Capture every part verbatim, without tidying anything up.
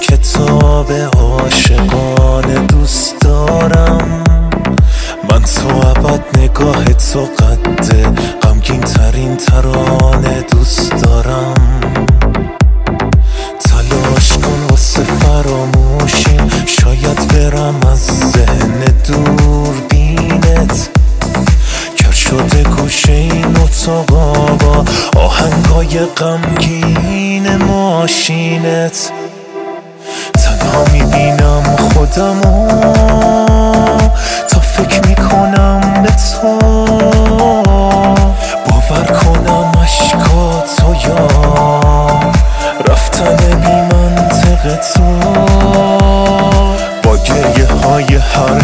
کتاب عاشقانه دوست دارم. من تو ابد نگاه تو قد غمگین ترین ترانه دوست دارم. تلاش کن واسه فراموشیم، شاید برم از ذهن دوربینت. کر شده گوشه این اتاقا با آهنگای غمگین ماشینت. تنها میبینم خودمو تا فکر میکنم به تو، باور کنم عشقاتو یا رفتن بی منطق تو. با گریه های هر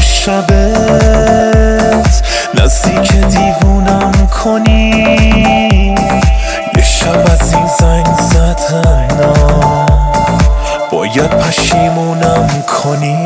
شبت نزدیک دیوونم کنی. یه شب از این زنگ زدن باید پشیمونم کنی.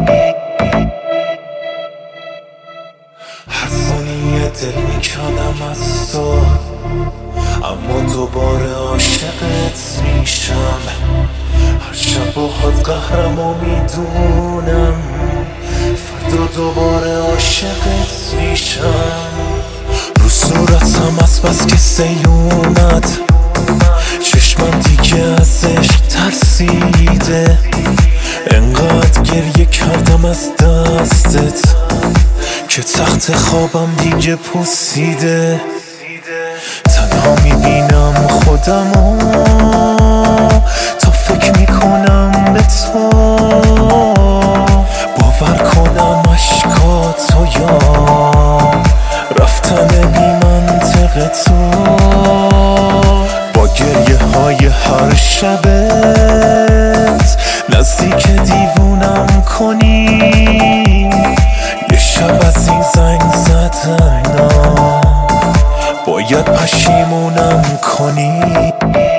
هر ثانیه دل میکنم از تو، اما دوباره عاشقت میشم. هر شب باهات قهرم و میدونم فردا دوباره عاشقت میشم. رو صورتم از بس که سیل اومد، چشمم دیگه ازش ترسیده. انقدر گریه کردم از دستت که تخت خوابم دیگه پوسیده. تنها میبینم خودمو تا فکر میکنم به تو، باور کنم عشقاتو یا رفتن بی منطق تو. با گریه های هر شبت نزدیک دیوونم کنی. یه شب از این زنگ زدن باید پشیمونم کنی.